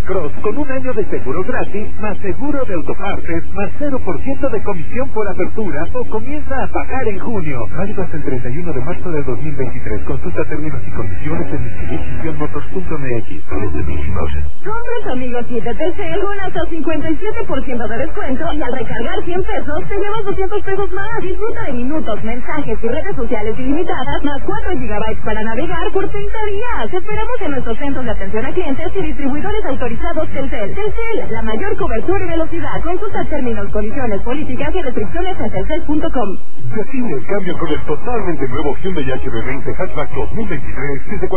Cross con un año de seguro gratis, más seguro de autopartes, más 0% de comisión por apertura o comienza a pagar en junio. Válido hasta el 31 de marzo de 2023. Consulta términos y condiciones en Mitsubishi-motors.mx. Compres amigos 7 Telcel con hasta 57% de descuento y al recargar 100 pesos te llevas 200 pesos más. Disfruta de minutos, mensajes y redes sociales ilimitadas más 4 GB para navegar por 30 días. Te esperamos en nuestros centros de atención a clientes y distribuidores autorizados Telcel. Telcel, la mayor cobertura y velocidad. Consulta términos, condiciones, políticas y restricciones en telcel.com. Define el cambio con el totalmente nuevo Hyundai HB20 Hatchback 2023 desde